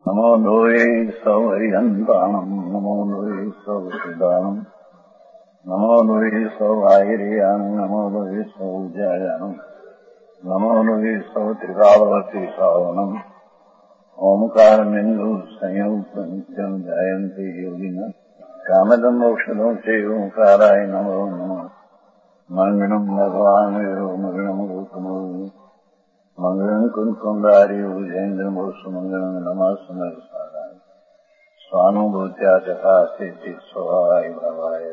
નમો લોહે સૌ હરિહંતાણમ નમો લોહે સૌ સુદાનમ નમો લોહે સૌ આયર્યાન નમો લોહે સૌ જયાનમ નમો લોહે સૌ ત્રિકાવતી સાવનમ ઓમકાર બિંદુ સંયુક્ત નિત્યમ જયંતી યોગિન કામદમ ઔષધો છે ઓંકારાય નમો નમઃ મંગળમ ભગવાન મંગળમ ગૌતમો મંગળમ કુંકુંડાર્યો જૈન્દ્રમો સુમંગળમ નમાસ્મર સારાય સ્વાનુભૂત્યા તથા સ્થિતિ સ્વભાવાય ભાવાય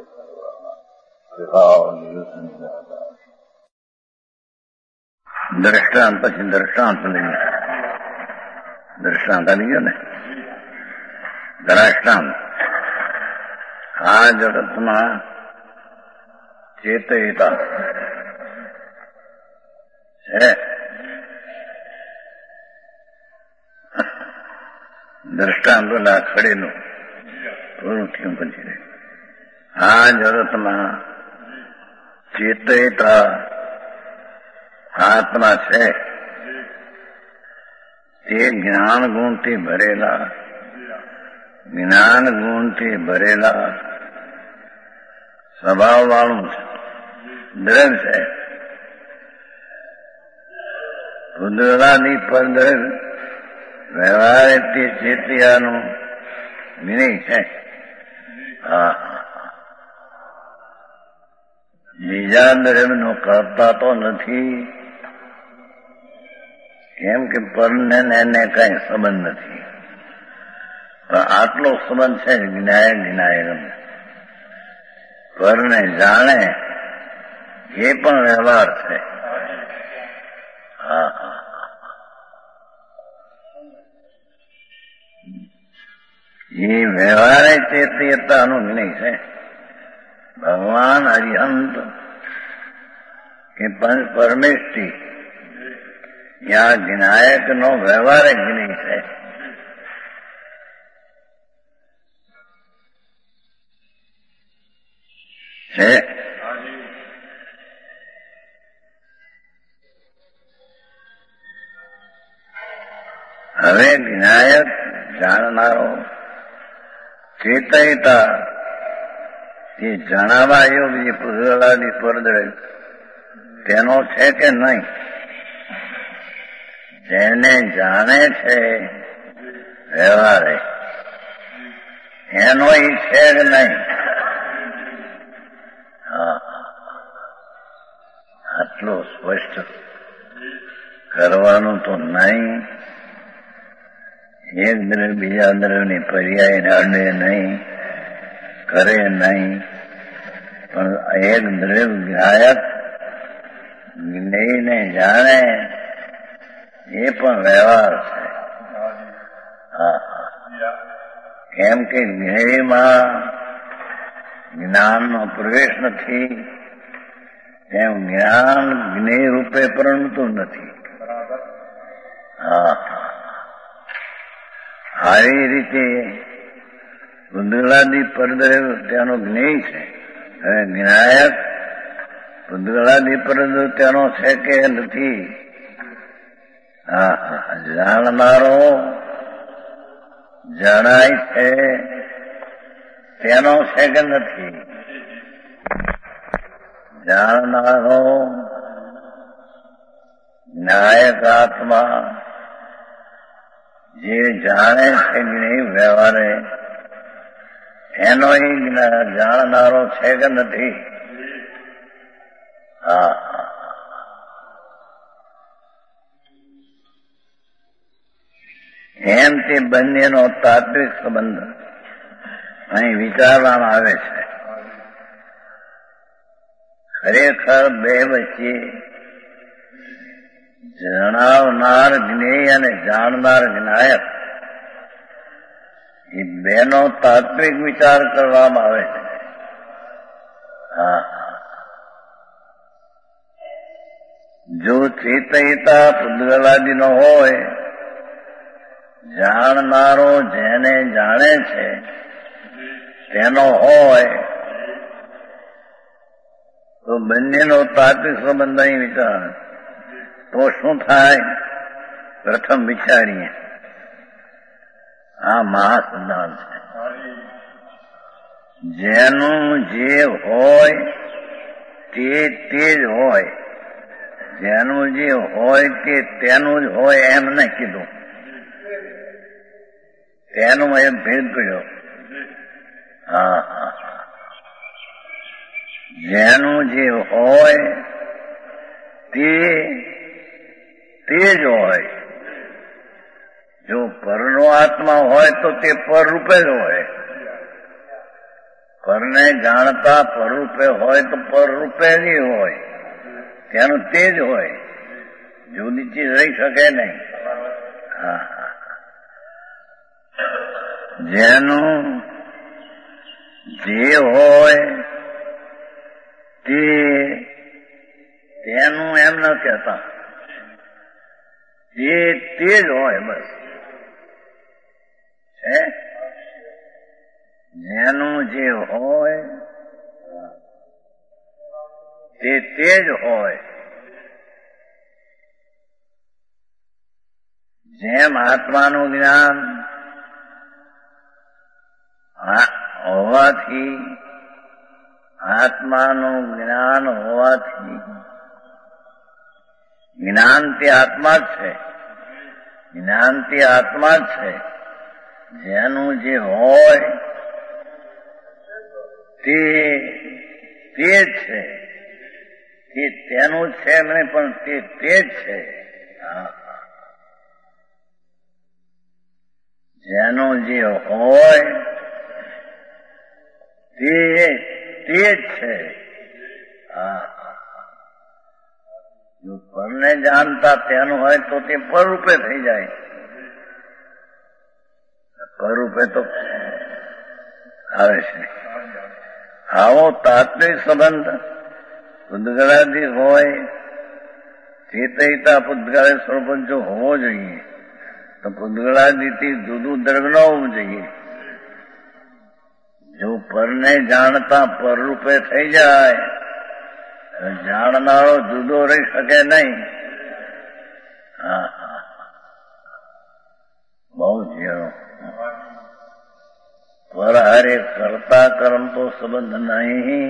દ્રષ્ટાંત પછી દ્રષ્ટાંત લઈએ. દ્રષ્ટાંત આવી ગયો ને. દ્રષ્ટાંત આ જગતમાં ચેતયતા છે. દ્રષ્ટાંત લાખડેલું પૂરું થયું પછી આ જગતમાં ચેતયતા આત્મા છે તે જ્ઞાન ગુણથી ભરેલા સ્વભાવ વાળું દ્રવ્ય છે. રુદ્રાદી પર દ્રવ્ય વ્યવહારે તે ચેતિયાનું વિનય છે. બીજા દ્રવ્યનો કરતા તો નથી, કેમ કે પરને એને કઈ સંબંધ નથી. પણ આટલો સંબંધ છે જ્ઞાયક પરને જાણે એ પણ વ્યવહાર છે. એ વ્યવહારે ચેતીયતાનું વિનય છે. ભગવાન અરિહંત કે પંચ પરમેષ્ઠી યા જ્ઞાયક નો વ્યવહારે વિનય છે. હવે જ્ઞાયક જાણનારો ચેતયતા એ જણાવા યોગ્ય પુરાલાની પરદ્રવ્ય તેનો છે કે નહીં? જેને જાણે છે વ્યવહારે એનો ઈ છે કે નહીં? આટલું સ્પષ્ટ કરવાનું તો નહીં. એક દ્રવ્ય બીજા દ્રવ્યની પર્યાય અડે નહીં, કરે નહીં. પણ એક દ્રવ્ય જ્ઞાયક જ્ઞેયને જાણે એ પણ વ્યવહાર છે. કેમ કે જ્ઞેયમાં જ્ઞાનનો પ્રવેશ નથી, તેમ જ્ઞાન જ્ઞેય રૂપે પરણતું નથી. આવી રીતે પુદ્ગલાદી પરદ્રવ્ય તેનો જ્ઞેય છે. હવે જ્ઞાયક પુદ્ગલાદી પરદ્રવ્ય તેનો છે કે નથી? જાણનારો જણાય છે તેનો છે કે નથી? જાણનારો જ્ઞાયક આત્મા જે જાણે છે જ્ઞેય વ્યવહારે એનો જાણનારો છે કે નથી? એમ તે બંનેનો તાત્વિક સંબંધ અહીં વિચારવામાં આવે છે. ખરેખર બે વચ્ચે જણાવનાર જ્ઞેય અને જાણનાર જ્ઞાયક એ બેનો તાત્વિક વિચાર કરવામાં આવે છે. જો ચેતયતા પુદ્ગલાદિનો હોય, જાણનારો જેને જાણે છે તેનો હોય, તો બંનેનો તાત્વિક સંબંધ અહીં વિચાર તો શું થાય? પ્રથમ વિચારીએ. આ મહાસિદ્ધાંત છે. જેનું જે હોય તે જ હોય, જેનું જે હોય તેનું જ હોય એમ નહીં કીધું. તેનું એ ભેદ પડ્યો. હા હા, જેનું જે હોય તે જ હોય. જો પરનો આત્મા હોય તો તે પર રૂપે જ હોય. પરને જાણતા પર રૂપે હોય તો પર રૂપે જ હોય. તેનું તે જ હોય. જુદી ચીજ રહી શકે નહીં. હા, જેનું જે હોય તેનું એમ ન કહેતા, તે જ હોય બસ. છે જેનું જે હોય તે જ હોય. જેમ આત્માનું જ્ઞાન હોવાથી, આત્માનું જ્ઞાન હોવાથી જ્ઞાન તે આત્મા જ છે. જ્ઞાન તે આત્મા જ છે. જેનું જે હોય તે જ છે. તે તેનું છે નહીં, પણ તે જ છે. જેનું જે હોય તે જ છે. જો પરને જાણતા તેનું હોય તો તે પરરૂપે થઈ જાય. પરરૂપે તો આવે છે. આવો તાત્વિક સંબંધ પૂતગળાદી હોય, ચેતયિતા પૂતગળ સ્વરૂપ જો હોવો જોઈએ તો પૂતગળાદીથી જુદું દ્રવ્ય ન હોવું જોઈએ. જો પરને જાણતા પરરૂપે થઈ જાય, જાણનારો જુદો રહી શકે નહીં. બહુ ઝીણો. પર હારે કરતા કર્મ તો સંબંધ નહીં.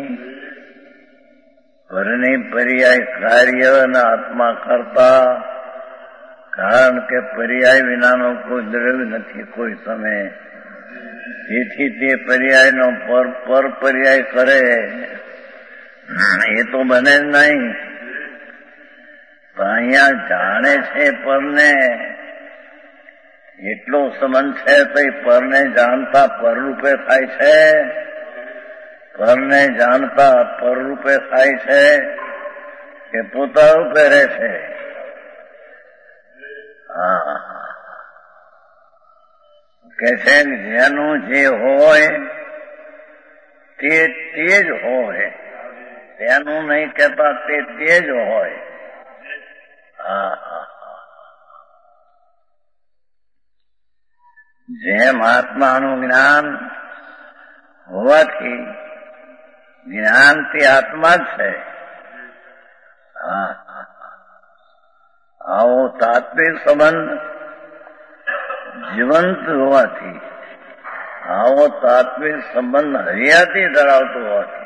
પરની પર્યાય કાર્ય અને આત્મા કરતા, કારણ કે પર્યાય વિનાનો કોઈ દ્રવ્ય નથી કોઈ સમય. તેથી તે પર્યાયનો પર પર્યાય કરે એ તો બને જ નહીં. અહીંયા જાણે છે પરને, એટલો સંબંધ છે તો પરને જાણતા પરરૂપે થાય છે. પરને જાણતા પરરૂપે થાય છે કે પોતા રૂપે રહે છે. કે છે જેનું જે હોય તે જ હોય. તેનું નહીં કહેતા, તે જ હોય. જેમ આત્માનું જ્ઞાન હોવાથી જ્ઞાન તે આત્મા જ છે. આવો તાત્વિક સંબંધ જીવંત હોવાથી, આવો તાત્વિક સંબંધ હરિયાથી ધરાવતો હોવાથી,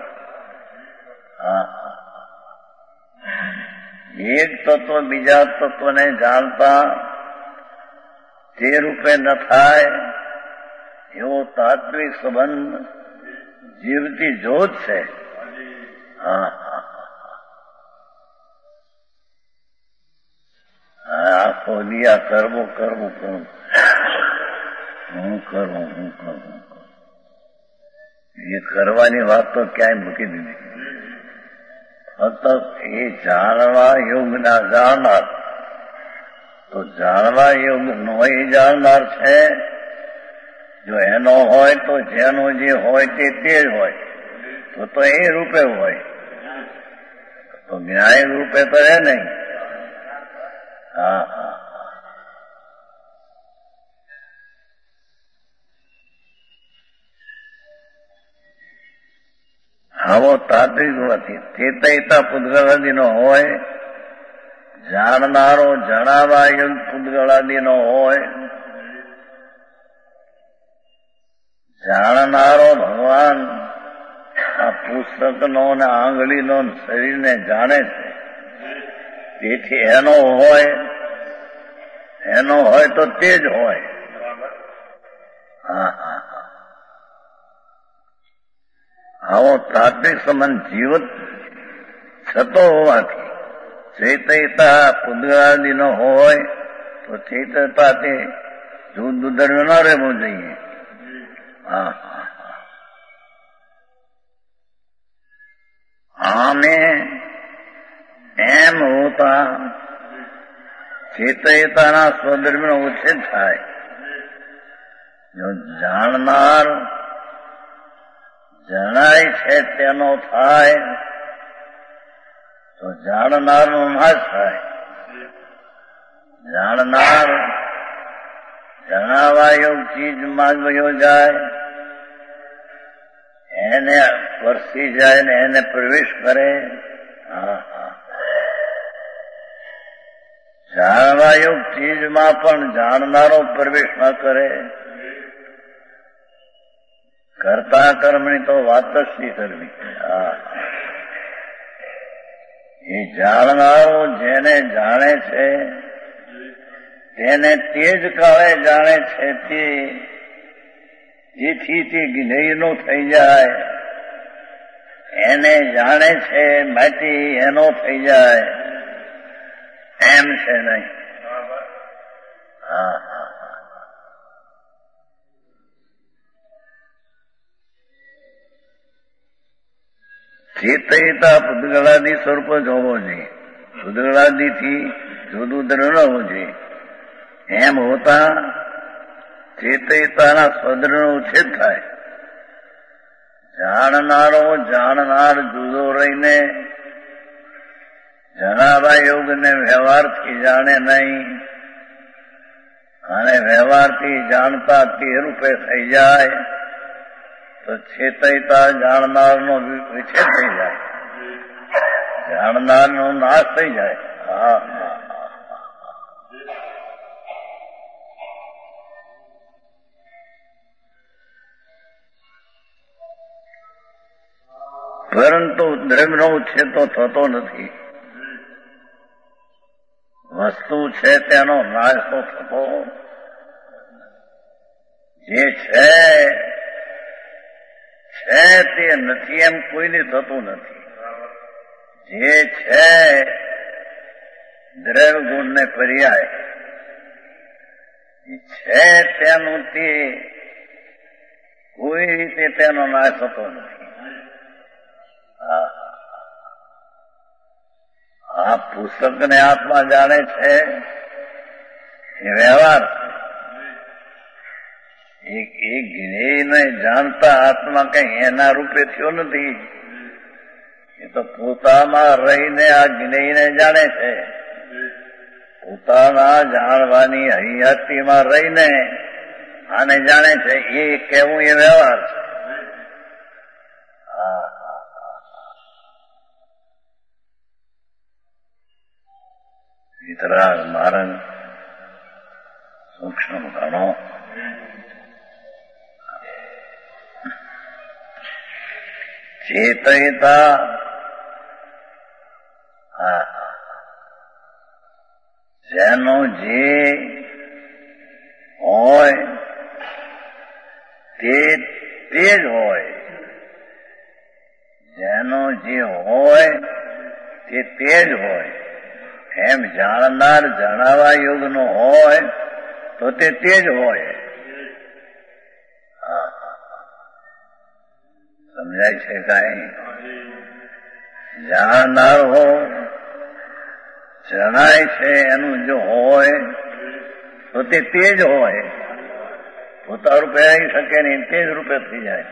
એક તત્વ બીજા તત્વને જાણતા તે રૂપે ન થાય એવો તાત્વિક સંબંધ જીવતી જ્યોત છે. આખો દિયા કરવું કરવું કરવું, હું કરું. એ કરવાની વાત તો ક્યાંય મૂકી દીધી. ફક્ત એ જાણવા યોગના જાણનાર, તો જાણવા યોગ નો એ જાણનાર છે. જો એનો હોય તો જેનું જે હોય તે જ હોય, તો એ રૂપે હોય. તો જ્ઞાન રૂપે તો રહે નહીં. આવો તાત્વિક હોવાથી ચેતયિતા પૂતગળાદીનો હોય, જાણનારો જણાવા યોગ પૂતગળાદીનો હોય, જાણનારો ભગવાન આ પુસ્તકનો ને આંગળીનો શરીરને જાણે છે. તેથી એનો હોય તો તે જ હોય. આવો તાત્વિક સંબંધ જીવત થતો હોવાથી ચૈતયતા પુદ્ગલાદિનો હોય તો ચૈતયતા તે જુદુદર્વ ન રહેવું જોઈએ. આને એમ હોતા ચેતયતાના સ્વધર્મનો ઉચ્છેદ થાય. જો જાણનાર જણાય છે તેનો થાય તો જાણનારનો નાશ થાય. જાણનાર જણાવા યોગ ચીજમાં વયો જાય, એને વરસી જાય ને એને પ્રવેશ કરે. જાણવા યોગ ચીજમાં પણ જાણનારો પ્રવેશ ન કરે. કરતા કર્મની તો વાત જ શી કરવી. એ જાણનારો જેને જાણે છે તેને તે જ કાળે જાણે છે તે, જેથી તે જ્ઞેયનો થઈ જાય. એને જાણે છે માટે એનો થઈ જાય એમ છે નહીં. ચેતયતા પુદ્ગલાદિ સ્વરૂપ જ હોવો જોઈએ. પુદ્ગલાદિથી જુદું ન હોવું જોઈએ. એમ હોતા ચેતયતાના સ્વધર્મનો ઉચ્છેદ થાય. જાણનાર જુદો રહીને જણાવા યોગને વ્યવહારથી જાણે નહીં અને વ્યવહારથી જાણતા તે રૂપે થઈ જાય તો ચેતયતા જાણનારનો વિચ્છેદ થઈ જાય, જાણનારનો નાશ થઈ જાય. પરંતુ દ્રવ્યનો ઉચ્છેદ તો થતો નથી. વસ્તુ છે તેનો નાશ તો થતો. જે છે તે નથી એમ કોઈને થતું નથી. જે છે દ્રવ્ય ગુણને પર્યાય છે તેનું તે કોઈ રીતે તેનો નાશ થતો નથી. આ પુસ્તકને આત્મા જાણે છે એ વ્યવહાર. એક જ્ઞેયને જાણતા આત્મા કઈ એના રૂપે થયો નથી. એ તો પોતામાં રહીને આ જ્ઞેયને જાણે છે. પોતાના જાણવાની હૈયાતીમાં રહીને આને જાણે છે. એ કહેવું એ વ્યવહાર છે. વિતરાગ માર્ગ સૂક્ષ્મ ઘણો. ચેતયતા જેનો જે હોય તે જ હોય. જેનો જે હોય તે જ હોય. એમ જાણનાર જણાવા યોગનો હોય તો તે જ હોય. સમજાય છે કાંઈ? જાણનાર હો જણાય છે એનું જો હોય તો તે જ હોય. પોતા રૂપે આવી શકે નહીં, તે જ રૂપે થઈ જાય.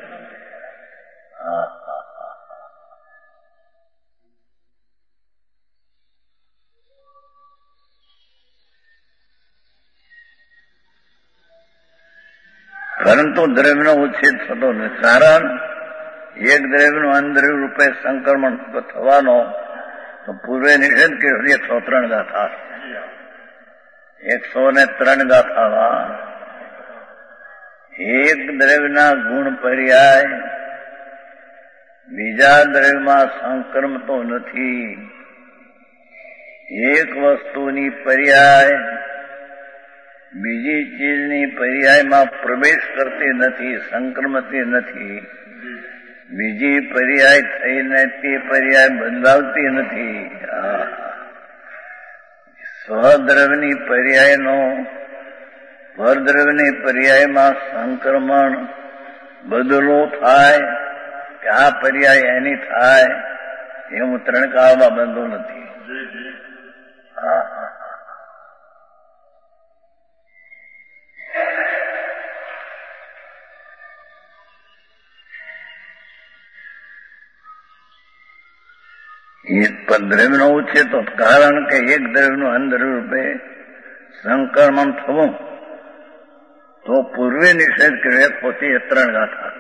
પરંતુ દ્રવ્યનો ઉચ્છેદ થતો નથી. કારણ એક દ્રવ્યનું અનદ્રવ્ય રૂપે સંક્રમણ થવાનો તો પૂર્વે નિષેધ કર્યો 103 ગાથા. 103 ગાથામાં એક દ્રવ્યના ગુણ પર્યાય બીજા દ્રવ્યમાં સંક્રમતો નથી. એક વસ્તુની પર્યાય બીજી ચીજની પર્યાયમાં પ્રવેશ કરતી નથી, સંક્રમતી નથી. બીજી પર્યાય થઈને તે પર્યાય બદલાવતી નથી. સ્વદ્રવ્યની પર્યાયનો પરદ્રવ્યની પર્યાયમાં સંક્રમણ બદલો થાય કે આ પર્યાય એની થાય એવું ત્રણ કાળમાં બનતું નથી. દ્રવ્યનો ઉછેર તો કારણ કે એક દ્રવ્યનું અનદ્રવ્ય રૂપે સંક્રમણ થવું તો પૂર્વે નિષેધ કર્યો પોતે 3 ગાથા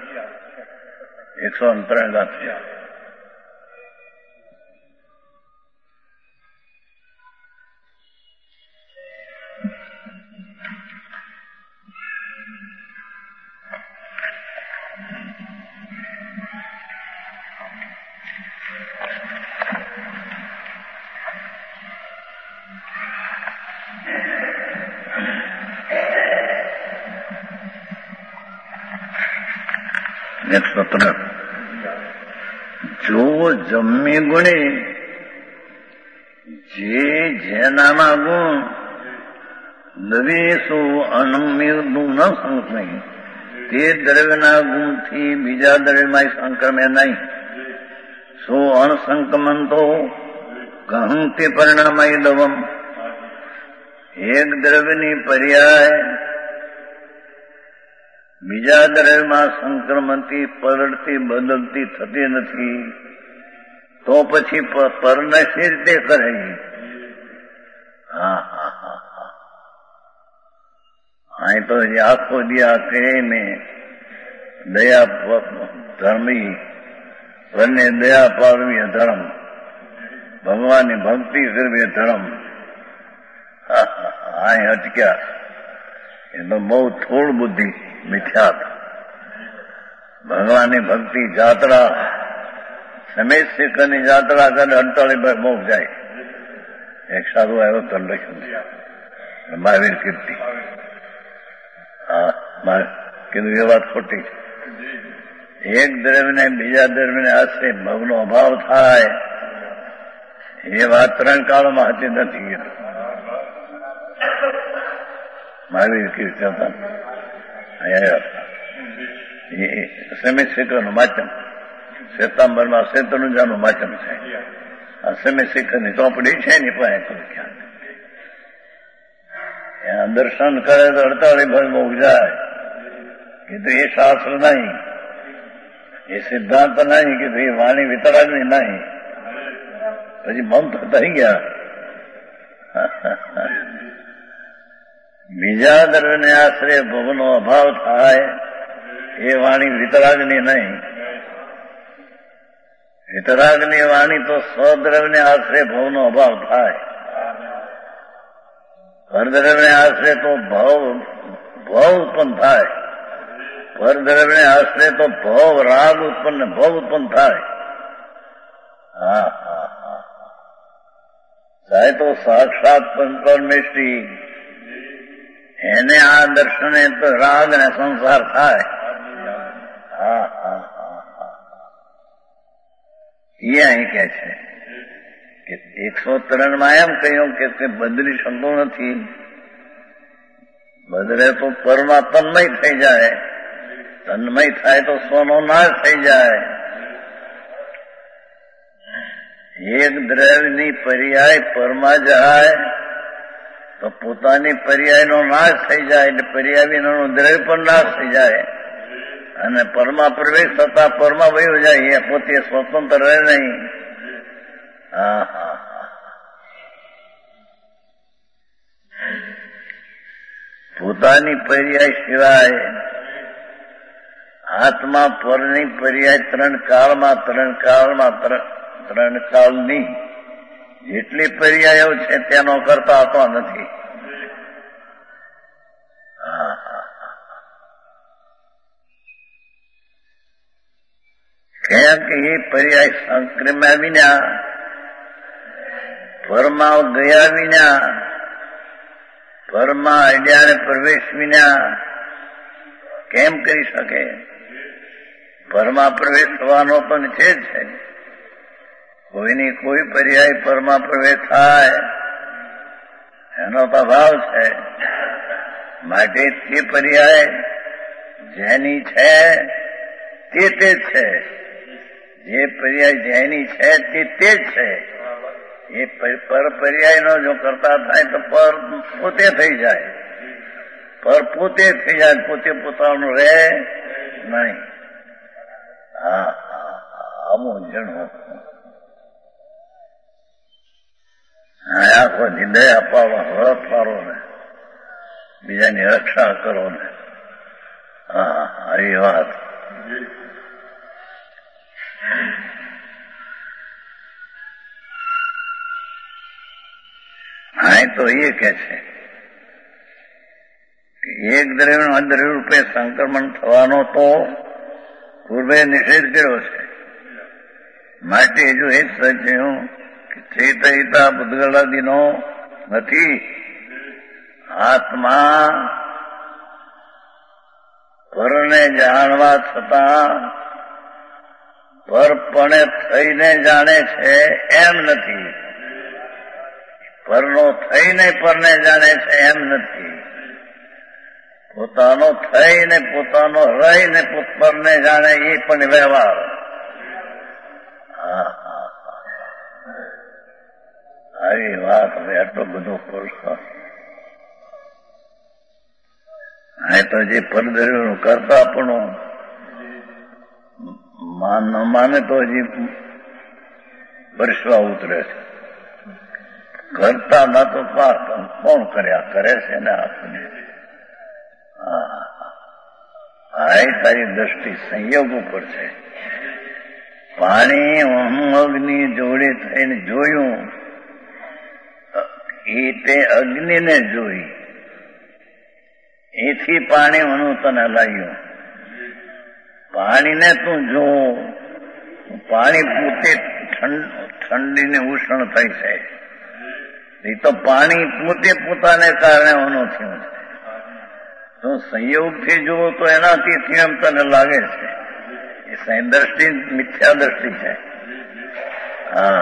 103 ગાથા. જો જમ્મી ગુણે જેનામાં ગુણ દવેશો અનમ્યનું ન સંક્રમે તે દ્રવ્યના ગુણથી બીજા દ્રવ્યમાં સંક્રમે નહીં. સો અણસંક્રમણ તો કહું તે પરિણામય દવમ. એક દ્રવ્યની પર્યાય બીજા દ્રવ્યમાં સંક્રમણથી પરડતી બદલતી થતી નથી તો પછી પરને સી રીતે કરે? અહીં તો આખો દિયા કરીને દયા ધર્મી પરને દયા પાડવી ધર્મ, ભગવાનની ભક્તિ કરવી ધર્મ. અહીં અટક્યા એ તો બહુ થોડ બુદ્ધિ મિથ્યાત. ભગવાનની ભક્તિ જાત્રા સમેત શેખરની જાત્રા કરે 48 બહુ જાય. એક સાધુ આવ્યો તો લખ્યું મહાવીર કીર્તિ. કીધું એ વાત ખોટી છે. એક દ્રવ્યને બીજા દ્રવ્યને આશ્રય ભવનો અભાવ થાય એ વાત 3 કાળમાં હતી નથી. મહાવીર કીર્તિ હતા સમિત શિખરનું વાંચન શ્વેતાંબરમાં શેતનુજાનું વાંચન છે. આ સમિત શિખરની ચોપડી છે ને ક્યાં દર્શન કરે તો 48 ભર જાય. કીધું એ શાસ્ત્ર નહીં, એ સિદ્ધાંત નહીં, કીધું એ વાણી વિતરાગની નહીં. પછી મંત થઈ ગયા. બીજા દ્રવ્યને આશ્રય ભવનો અભાવ થાય એ વાણી વિતરાગની નહીં. વિતરાગની વાણી તો સ્વદ્રવ્યને આશ્રય ભવનો અભાવ થાય. પરદ્રવ્યને આશ્રય તો ભવ ઉત્પન્ન થાય. પરદ્રવ્યને આશ્રય તો ભવ રાગ ઉત્પન્ન થાય. થાય તો સાક્ષાત પરમેષ્ઠી એને આ દર્શને તો રાગ ને સંસાર થાય. એ અહીં કે છે કે 103 એમ કહ્યું કે તે બદલી શકતો નથી. બદલે તો પરમાં તન્મય થઈ જાય. તન્મય થાય તો સ્વનો નાશ થઈ જાય. એક દ્રવ્યની પર્યાય પરમાં જાય તો પોતાની પર્યાયનો નાશ થઈ જાય એટલે પર્યાય વિનાનું દ્રવ્ય પણ નાશ થઈ જાય અને પરમાં પ્રવેશ થતા પરમાં વયો જાય. એ પોતે સ્વતંત્ર રહે નહીં. પોતાની પર્યાય સિવાય આત્મા પરની પર્યાય 3 કાળની જેટલી પર્યાયો છે તેનો કરતા હોતો નથી. જેમ કે એ પર્યાય સંક્રમ્યા વિના, પરમાં ગયા વિના, પરમાં અડ્યાને પ્રવેશ વિના કેમ કરી શકે? પરમાં પ્રવેશ થવાનો પણ છે જ છે. કોઈની કોઈ પર્યાય પરમાં પ્રવેશ થાય એનો તો ભાવ છે. માટે તે પર્યાય જેની છે તે જ છે. જે પર્યાય જેની છે તે જ છે. એ પર પર્યાયનો જો કરતા થાય તો પર પોતે થઈ જાય. પર પોતે થઈ જાય, પોતે પોતાનું રહે નહીં. હા અમુક જણો આખો નિર્દય અપાવવા હળપ પાડો ને, બીજાની રક્ષા કરો ને. હા આવી વાત. હા તો એ કે છે કે એક દ્રવ્યનું અદ્રવ્ય રૂપે સંક્રમણ થવાનો તો પૂર્વે નિષેધ કર્યો છે. માટે જો એ સચ્યું કે ચેતયિતા ભૂતગળાદિનો નથી. આત્મા પરને જાણવા છતાં પરપણે થઈને જાણે છે એમ નથી. પરનો થઈને પરને જાણે છે એમ નથી. પોતાનો થઈને પોતાનો રહીને પરને જાણે એ પણ વ્યવહાર. આવી વાત હવે આટલો બધો ખોલશો. હા તો જે પરદ્રવ્યનું કરતા પણ ન માને તો હજી વર્ષવા ઉતરે છે. કરતા ના તો કોણ કર્યા કરે છે ને આપણે. હા તારી દ્રષ્ટિ સંયોગ ઉપર છે. પાણી અગ્નિ જોડે થઈને જોયું એ તે અગ્નિને જોઈ, એથી પાણી હું તને લાગ્યું. પાણીને તું જો, પાણી પોતે ઠંડીને ઉષ્ણ થઈ છે. એ તો પાણી પોતે પોતાને કારણે ઓનું થયું છે. તો સંયોગથી જુઓ તો એનાથી એમ તને લાગે છે. એ દ્રષ્ટિ મિથ્યા દ્રષ્ટિ છે. હા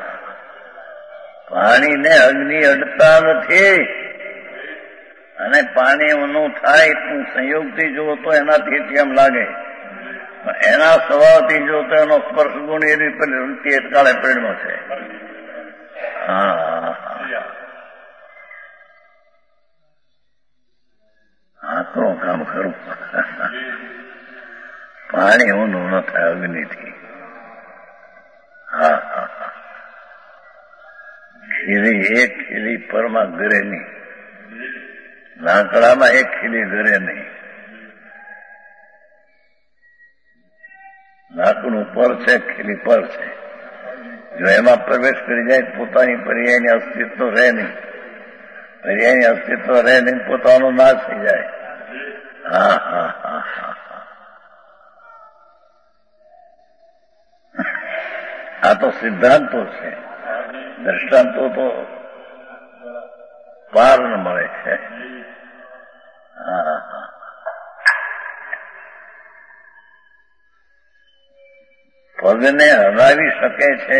પાણીને અગ્નિ અડતા નથી અને પાણી ઊનું થાય તું સંયોગથી જુઓ તો એનાથી એમ લાગે. એના સ્વભાવથી જો તો એનો સ્પર્શ ગુણ એ રીતે કાળે પ્રેરણો છે. હા તો કામ ખરું. પાણી ઊનું ન થાય અગ્નિથી. હા ખીલી એક ખીલી પરમાં ઘરે નહીં, લાકડામાં એક ખીલી ઘરે નહીં. લાકડું પર છે, ખીલી પર છે. જો એમાં પ્રવેશ કરી જાય પોતાની પર્યાયની અસ્તિત્વ રહે નહીં. પર્યાયની અસ્તિત્વ રહે નહીં, પોતાનો નાશ થઈ જાય. આ તો સિદ્ધાંતો છે. દ્રષ્ટાંતો તો પાર ન મળે છે. પગને હલાવી શકે છે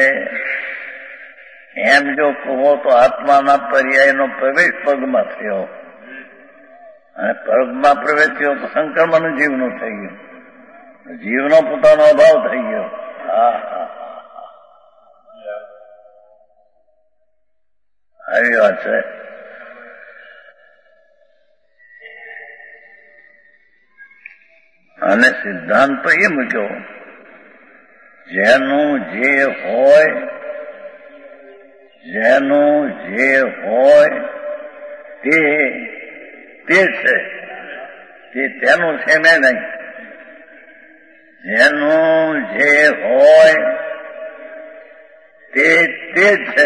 એમ જો કહો તો આત્માના પર્યાયનો પ્રવેશ પગમાં થયો અને પગમાં પ્રવેશ થયો તો સંક્રમણ જીવનું થઈ ગયું. જીવનો પોતાનો અભાવ થઈ ગયો. આવી વાત છે. અને સિદ્ધાંત તો એ મૂક્યો જેનું જે હોય તે છે, તે તેનું છે મેં નહીં. જેનું જે હોય તે છે.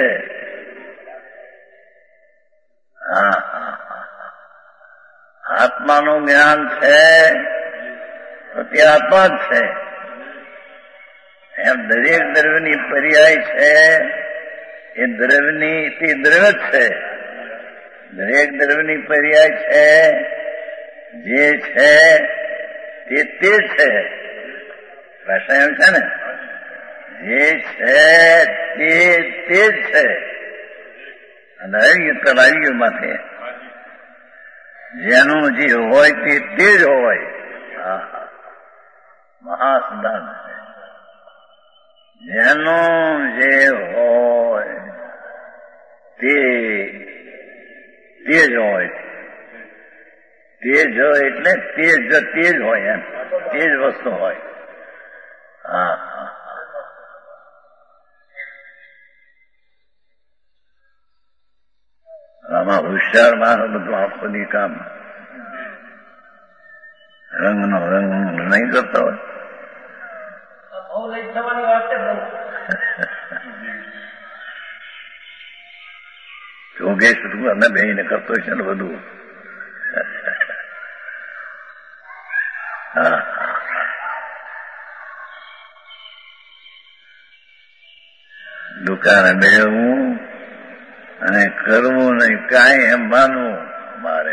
આત્માનું જ્ઞાન છે તો તે આત્મા જ છે એમ દરેક દ્રવ્યની પર્યાય છે એ દ્રવ્યની તે દ્રવ્ય છે. દરેક દ્રવ્યની પર્યાય છે જે છે તે છે. ભાષા એમ છે ને, જે છે તે જ છે. અને કલાયુગમાંથી જેનું જે હોય તે જ હોય. મહાસિદ્ધાંત છે. જેનું જે હોય તે જ હોય. તે જ હોય એટલે તે જ હોય એમ. તે જ વસ્તુ હોય. આમાં હોશિયાર માણસ બધું આંખોની કામ રંગનો રંગ નહીં કરતો હોય. યોગેશ અમે બેહીને કરતો છે ને બધું. દુકાને બેહવું અને કરવું નહીં કાંઈ એમ માનવું મારે.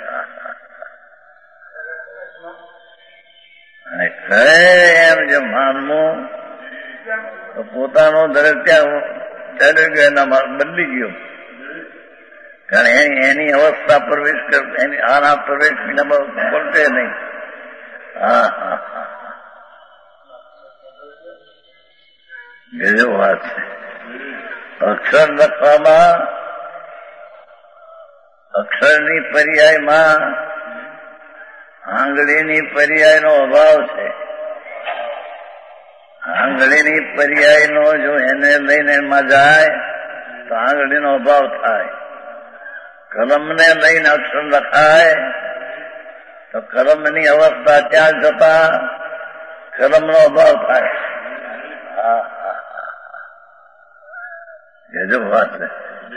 અને ખરે એમ જે માનવું તો પોતાનો દરેક ત્યાં ચાલ્યો ગયો, એના બદલી ગયો. કારણ એની અવસ્થા પ્રવેશ કરતા એની આના પ્રવેશ વિના બોલતે નહીં. ગજબ વાત છે. અક્ષર લખવામાં અક્ષરની પર્યાયમાં આંગળીની પર્યાયનો અભાવ છે. આંગળીની પર્યાયનો જો એને લઈને એમાં જાય તો આંગળીનો અભાવ થાય. કલમને લઈને અક્ષર લખાય તો કલમની અવસ્થા ત્યાં જતા કલમનો અભાવ થાય. ગજબ વાત છે.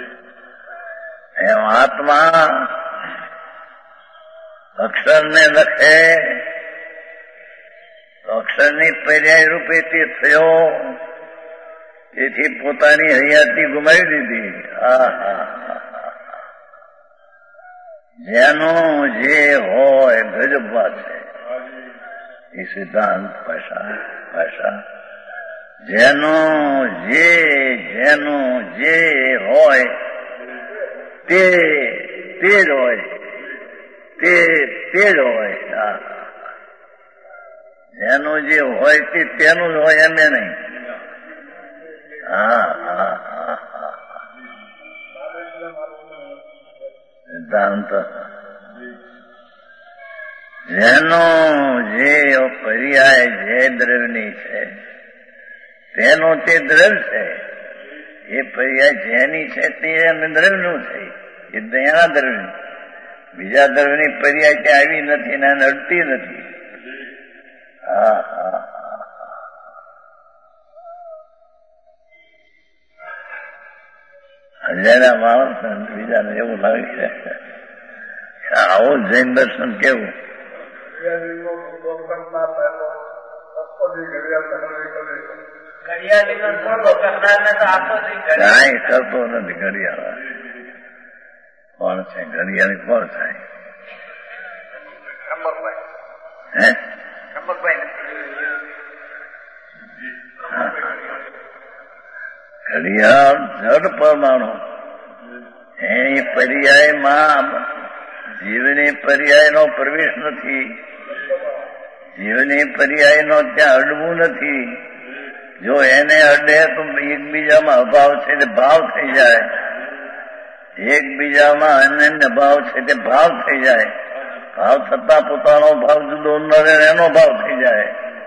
એમ આત્મા અક્ષરને લખે તો અક્ષરની પર્યાય રૂપે તે થયો. તેથી પોતાની હયાતી ગુમાવી દીધી. જેનું જે હોય ગજબ વાત છે. એ સિદ્ધાંત ભાષા જેનું જે હોય તે જ હોય. તે જ હોય. જેનું જે હોય તે તેનું જ હોય એમ નહીં. સિદ્ધાંત જેનો જે પર્યાય જે દ્રવ્યની છે તેનો તે દ્રવ્ય છે. એ પર્યાય જેની છે તે દ્રવ્યનું છે. એ દયાના દ્રવ્ય. બીજા દ્રવ્યની પર્યાય ત્યાં આવી નથી ને અડતી નથી. હજારા માણસ બીજાને એવું લાગે છે આવું જૈન દર્શન કેવું. કાંઈ કરતો નથી ઘડિયાળ. કોણ છે ઘડિયાળ? કોણ થાય? ઘડિયાળ જડ પરમાણુ એની પર્યાયમાં જીવની પર્યાયનો પ્રવેશ નથી. જીવની પર્યાયનો ત્યાં અડવું નથી. જો એને અડે તો એકબીજામાં અભાવ છે તે ભાવ થઈ જાય. એકબીજામાં અનન્ય ભાવ છે તે ભાવ થઈ જાય. ભાવ થતા પોતાનો ભાવ જુદો ન રહે એનો ભાવ થઈ જાય.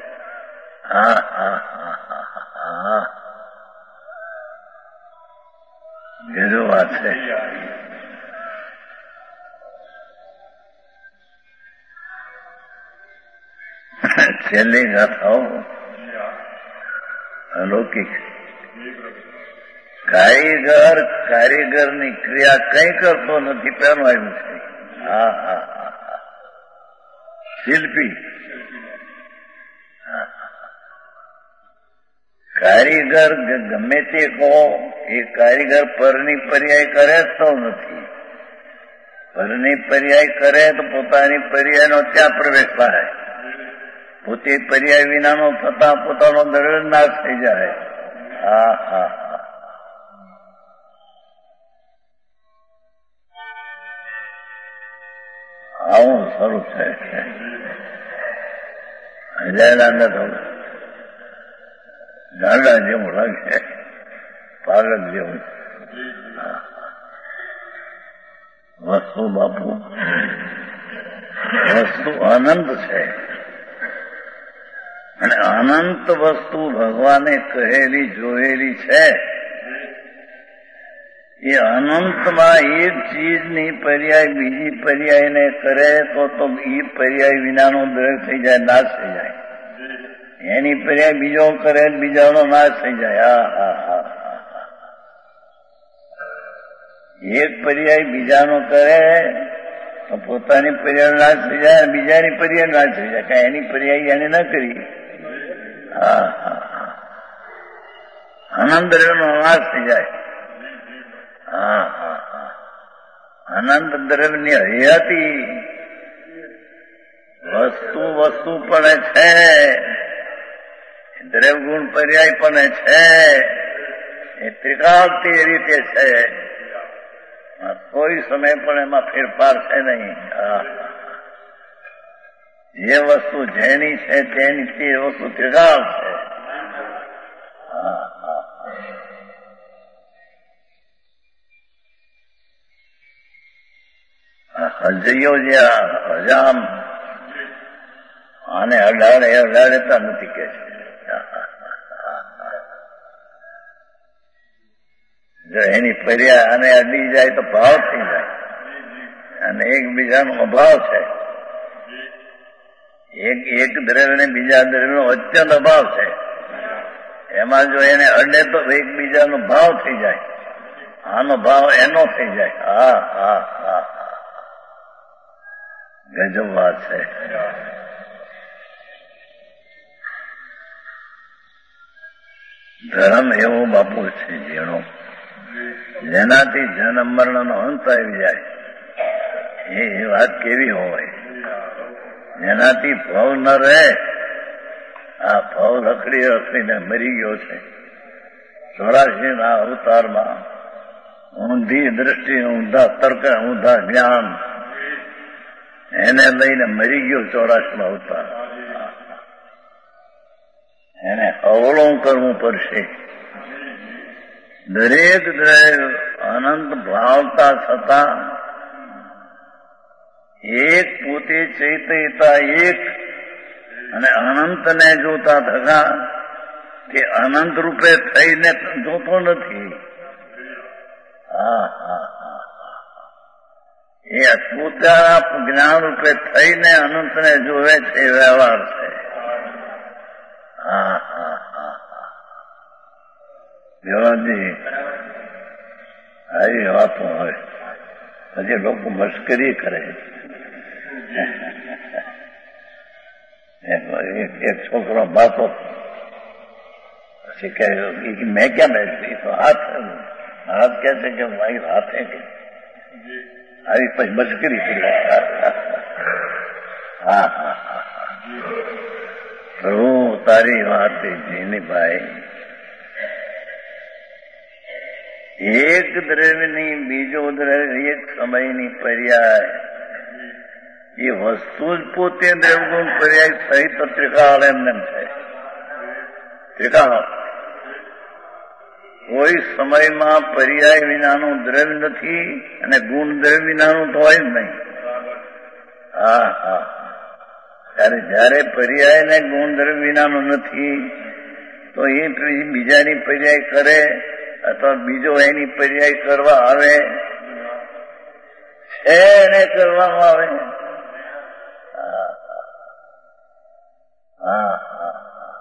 બીજું વાત છે. છેલ્લી ગાથાઓ અલૌકિક. કારીગરની ક્રિયા કઈ કરતો નથી પેલું આવ્યું છે. શિલ્પી કારીગર ગમે તે કહો, એ કારીગર પરની પર્યાય કરે તો નથી. પરની પર્યાય કરે તો પોતાની પર્યાયનો ત્યાં પ્રવેશ થાય. પોતે પર્યાય વિનાનો થતા પોતાનો દ્રવ્ય નાશ થઈ જાય. હા હા હા, આવું શરૂ છે. હજારાને તો ગાંડા જેવું લાગે, પાગલ જેવું. વસ્તુ બાપુ, વસ્તુ અનંત છે અને અનંત વસ્તુ ભગવાને કહેલી જોયેલી છે. એ અનંતમાં એક ચીજની પર્યાય બીજી પર્યાયને કરે તો એ પર્યાય વિનાનો દ્રવ્ય થઈ જાય, નાશ થઈ જાય. એની પર્યાય બીજો કરે બીજાનો નાશ થઈ જાય. હા હા હા, એક પર્યાય બીજાનો કરે તો પોતાની પર્યાય નાશ થઈ જાય, બીજાની પર્યાય નાશ થઈ જાય. કાંઈ એની પર્યાય એને ન કરી. હા હા હા, અનંત દ્રવ્યનો નાશ થઈ જાય. હા હા હા, અનંત દ્રવ્યની હયાતી વસ્તુ વસ્તુ પણ છે, દ્રવ્ય ગુણ પર્યાય પણ છે, એ ત્રિકાળ તે રીતે છે. કોઈ સમય પણ એમાં ફેરફાર છે નહીં. જે વસ્તુ જેની છે તેની તે વસ્તુ ત્રિકાળ છે. હજયો જે હજામ આને અડાડેતા નથી કે છે. જો એની પર્યાય આને અડી જાય તો ભાવ થઈ જાય, અને એકબીજાનો અભાવ છે. એક દ્રવ્ય ને બીજા દ્રવ્યનો અત્યંત અભાવ છે. એમાં જો એને અડે તો એકબીજાનો ભાવ થઈ જાય, આનો ભાવ એનો થઈ જાય. હા હા હા, ગજબ વાત છે. ધર્મ એવો બાપુ છે જેનો જેનાથી જન્મ મરણનો અંત આવી જાય. એ વાત કેવી હોય, જેનાથી ભવ ન રહે. આ ભવ રખડી રખડીને મરી ગયો છે. 84 અવતારમાં ઊંધી દ્રષ્ટિ, ઊંધા તર્ક, ઊંધા જ્ઞાન એને લઈને મરી ગયો. 84 અવતાર એને અવળું કરવું પડશે. દરેક દ્રવ્ય અનંત ભાવતા છતાં એક પોતે ચૈતન્યતા એક અને અનંતને જોતા થતા કે અનંત રૂપે થઈને જોતો નથી. હા હા હા, એ પોતાના જ્ઞાન રૂપે થઈને અનંતને જોવે છે, વ્યવહાર છે. હા હા હા હા, દેવાજી આવી વાતો હોય પછી લોકો મશ્કરી કરે. એક છોકરો બાતો પછી કહે મેં ક્યાં બેઠી, તો હાથ કે છે કે મારી હાથે કે આવી પછી મશ્કરી કરી. હા હા હા, પ્રભુ તારી વાત જીની ભાઈ. એક દ્રવ્યની બીજો દ્રવ્ય એક સમયની પર્યાય, એ વસ્તુ જ પોતે દ્રવ્યગુણ પર્યાય સહિત ત્રિકાળ એમને છે. ત્રિકાળ કોઈ સમયમાં પર્યાય વિનાનું દ્રવ્ય નથી અને ગુણ દ્રવ્ય વિનાનું તો હોય જ નહીં. હા હા, ત્યારે જયારે પર્યાય ને ગુણ દ્રવ્ય વિનાનું નથી તો એ બીજાની પર્યાય કરે અથવા બીજો એની પર્યાય કરવા આવે છે, એને કરવામાં આવે. હા હા,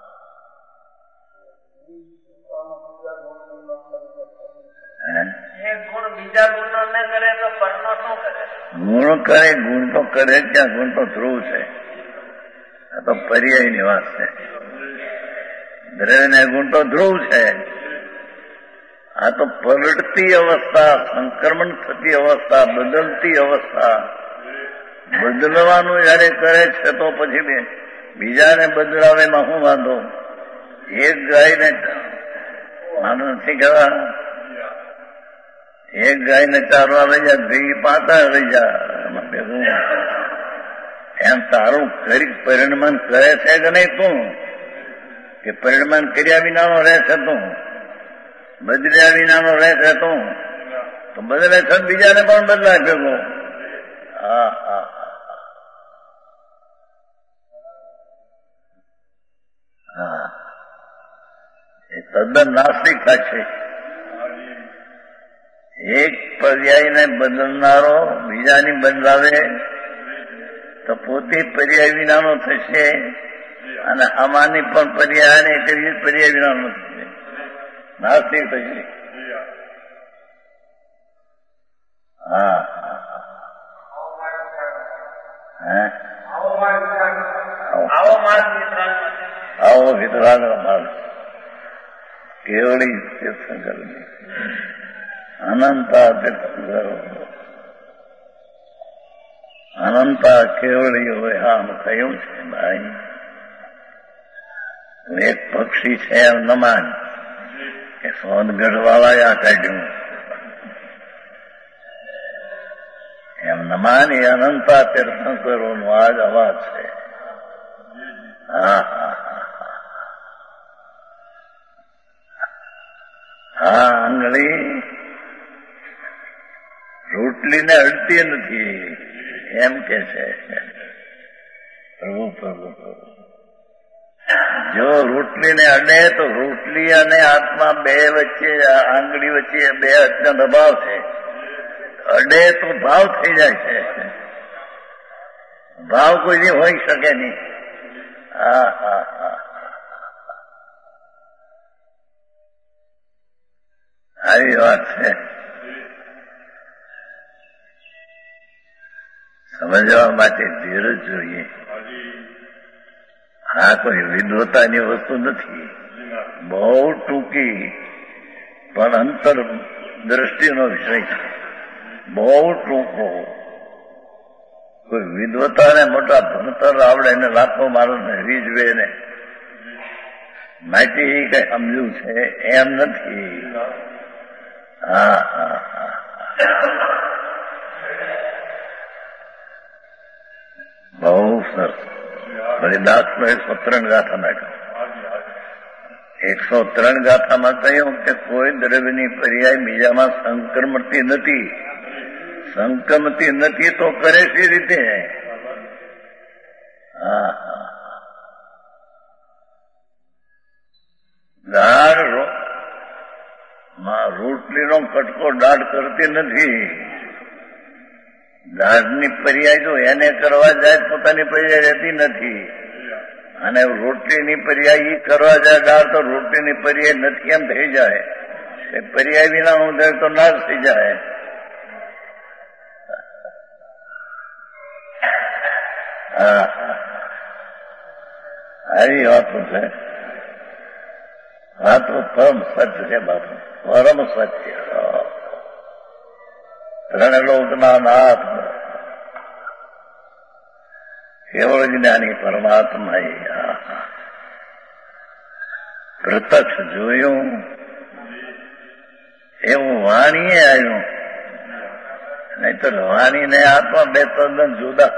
ગુણ બીજા ગુણ ન કરે તો પરનો શું કરે? ગુણ કરે, ગુણ તો કરે ત્યાં, ગુણ તો ધ્રુવ છે. આ તો પર્યાયની વાત છે. દ્રવ્ય ગુણ તો ધ્રુવ છે. આ તો પલટતી અવસ્થા, સંક્રમણ થતી અવસ્થા, બદલતી અવસ્થા. બદલવાનું જયારે કરે છે તો પછી બીજાને બદલાવેમાં શું વાંધો? એક ગાયને માનું નથી કહેવા, એક ગાયને ચારવા લઈ જા, ભેગી પાતા લઈ જા, એમાં ભેગું એમ તારું કરી પરિણમન કરે છે કે નહીં તું? કે પરિણમન કર્યા વિનાનો રહેશે તું? બદલ્યા વિનાનો રહેશે તું? તો બદલે છે બીજાને પણ બદલાય ભેગો. હા હા હા, એ તદ્દન નાસ્તિકતા છે. એક પર્યાયને બદલનારો બીજાની બદલાવે તો પોતે પર્યાય વિનાનો થશે, અને આમાંની પણ પર્યાયને કરી પર્યાય વિનાનો થશે, નાસ્તિક થશે. હા આવો વિતરાગ માર્ગ કેવળી તીર્થંકર અનંતા તીર્થંકર અનંતા કેવળી હોય આમ કહ્યું છે ભાઈ. એક પક્ષી છે એમ ન માન કે સોનગઢ વાળા આ કાઢ્યું એમ ન માની. અનંતા તીર્થંકરોનો આજ અવાજ છે. હા હા હા, આંગળી રોટલીને અડતી નથી એમ કે છે. પ્રભુ પ્રભુ પ્રભુ, જો રોટલીને અડે તો રોટલી અને આત્મા બે વચ્ચે, આંગળી વચ્ચે બે અત્યંત અભાવ છે. અડે તો ભાવ થઈ જાય છે. ભાવ કોઈ હોઈ શકે નહીં. હા હા હા, આવી વાત છે. સમજવા માટે ધીરજ જોઈએ. આ કોઈ વિદ્વતાની વસ્તુ નથી, બહુ ટૂંકી પણ અંતર દ્રષ્ટિનો વિષય છે. બહુ ટૂંકો. કોઈ વિદ્વતાને મોટા ભણતર આવડે ને લાખો માણસને રીઝવે ને માટે એ કઈ સમજ્યું છે એમ નથી. હા હા હા, બહુ સરસ. વળી દાસનો 103 ગાથા નાખ્યો. 103 ગાથામાં કહ્યું કે કોઈ દ્રવ્યની પર્યાય બીજામાં સંક્રમતી નથી. સંક્રમતી નથી તો કરે સી રીતે? હા હા, દાળ રોટલીનો કટકો દાઢ કરતી નથી. દાઢની પર્યાય જો એને કરવા જાય પોતાની પર્યાય રહેતી નથી, અને રોટલીની પર્યાય એ કરવા જાય દાળ તો રોટલીની પર્યાય નથી એમ થઈ જાય. એ પર્યાય વિના હું જાય તો નાશ થઈ જાય. હા હા, આવી વાતો છે. આ તો પરમ સત્ય છે બાપુ, પરમ સત્ય. ત્રણ લોકના નાથ કેવળ જ્ઞાની પરમાત્મા પ્રત્યક્ષ જોયું એવું વાણીએ આવ્યું. નહીં તો વાણી ને આત્મા બે તદ્દન જુદા.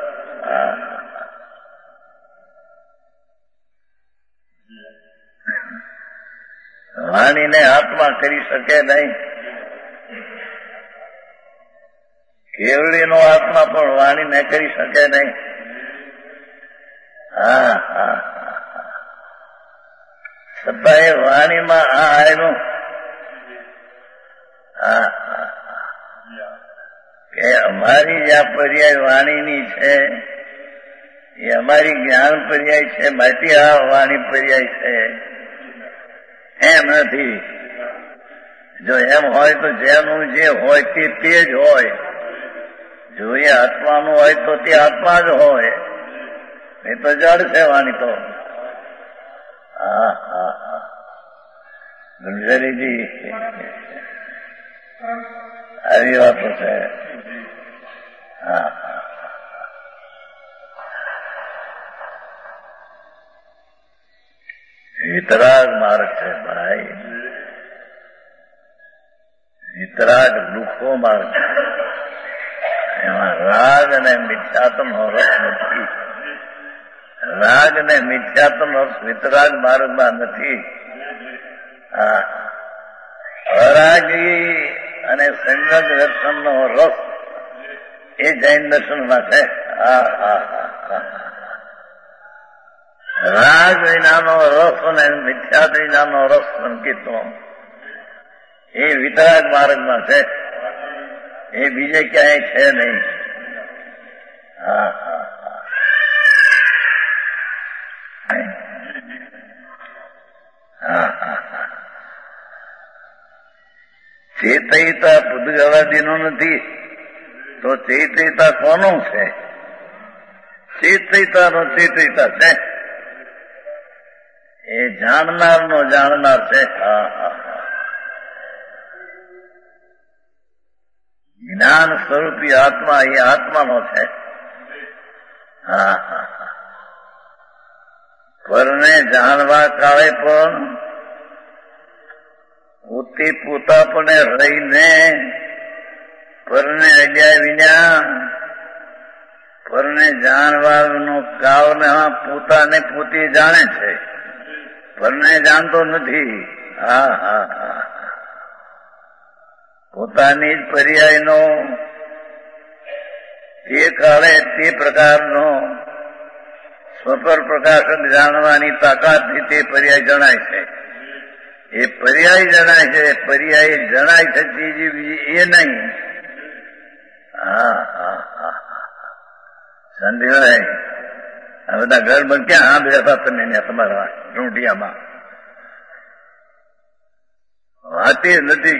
વાણીને આત્મા કરી શકે નહીં. કેવળીનો આત્મા પણ વાણીને કરી શકે નહીં. હા હા, છતાં એ વાણીમાં આ આવ્યું. હા હા, કે અમારી જ્યાં પર્યાય વાણીની છે એ અમારી જ્ઞાન પર્યાય છે, માટે આ વાણી પર્યાય છે એમ નથી. જો એમ હોય તો જેનું જે હોય તે જ હોય. જો એ આત્માનું હોય તો તે આત્મા જ હોય. એ તો જડ છે વાણી તો. હા હા હા, ગુંજરીજી આવી વાતો છે. હા, વિતરાગ માર્ગ છે ભાઈ, વિતરાગ દુઃખો માર્ગ છે. એમાં રાગ અને મિથ્યાત્વનો રસ નથી. રાગ ને મિથ્યાત્વનો રસ વિતરાગ માર્ગમાં નથી. હા, અરાગી અને સંયમ દર્શનનો રસ એ જૈન દર્શનમાં છે. હા હા હા, રાગ વિનાનો રસ અને મિથ્યાત્વ વિનાનો રસ સંકેતનો એ વિતરાગ માર્ગમાં છે. એ બીજે ક્યાંય છે નહીં. હા હા હા હા હા, ચેતયતા પૂતગલાદીનો નથી તો ચેતયતા કોનું છે? ચેતયતાનો ચેતયતા છે. એ જાણનારનો જાણનાર છે. હા હા, જ્ઞાન સ્વરૂપી આત્મા એ આત્માનો છે. હા હા, પરને જાણવા કાળે પણ પોતે પોતાપણે રહીને પરને અડ્યા વિના પરને જાણવાનો કાળને પોતાને પોતે જાણે છે, પરને જાણતો નથી. હા હા હા, પોતાની જ પર્યાયનો તે કાળે તે પ્રકારનો સ્વપર પ્રકાશક જાણવાની તાકાતથી તે પર્યાય જણાય છે. એ પર્યાય જણાય છે, પર્યાય જણાય છે બીજી એ નહીં. હા હા હા, સંધ્યાય આ બધા ઘર બંધ ક્યાં સાંભળ્યા હતા તમે તમારા રૂંઢિયામાં? વાત જ નથી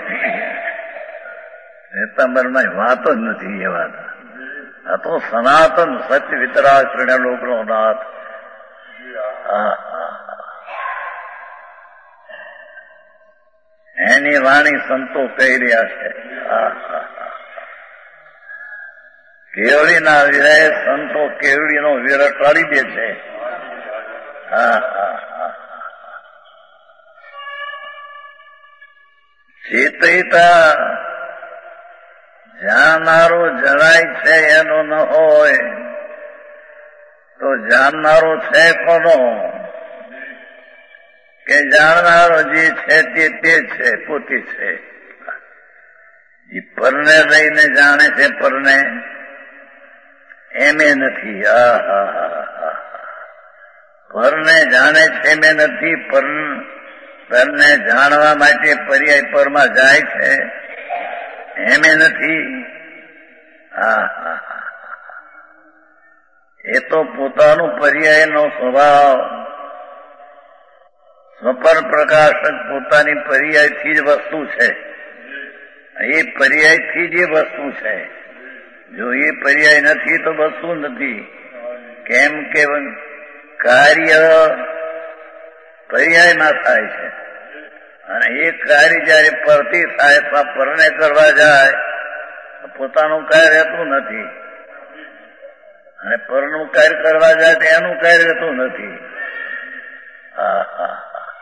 ક્યાંય, તમારમાં વાતો જ નથી. એ વાત આ તો સનાતન સત્ય વિતરાગ શ્રેણી લોકનો નાથ. હા હા, એની વાણી સંતો કહી રહ્યા છે. હા હા, કેવડીના વિરહે સંતો કેવડીનો વિરહ ટાળી દે છે. હા હા હા, ચેતયતા જાણનારો જણાય છે એનો ન હોય તો જાણનારો છે કોનો? કે જાણનારો જે છે તે છે, પોતે છે. એ પરને રહીને જાણે છે, પરને એમે નથી. હા હા હા, પરને જાણે છે એમે નથી. પરને જાણવા માટે પર્યાય પરમાં જાય છે એમે નથી. હા હા, એ તો પોતાનું પર્યાયનો સ્વભાવ સ્વપર પ્રકાશક પોતાની પર્યાયથી જ વસ્તુ છે. એ પર્યાયથી જ એ વસ્તુ છે. જો એ પર્યાય નથી તો વસ્તુ નથી. કેમ કે કાર્ય પર્યાયમાં થાય છે અને એ કાર્ય જયારે પરથી થાય તો પરને કરવા જાય પોતાનું કાર્ય રહેતું નથી, અને પરનું કાર્ય કરવા જાય તો એનું કાર્ય રહેતું નથી. હા હા,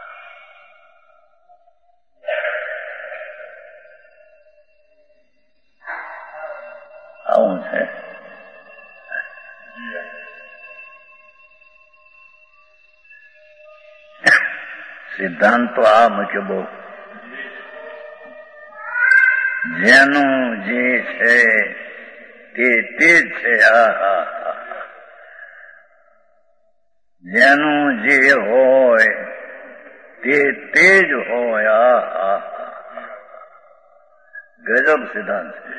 આવું છે. સિદ્ધાંત તો આ મૂક્યો બહુ. જેનું જે છે તે જ છે. હા હા હા, જેનું જે હોય તે જ હોય. હા હા, ગજબ સિદ્ધાંત છે.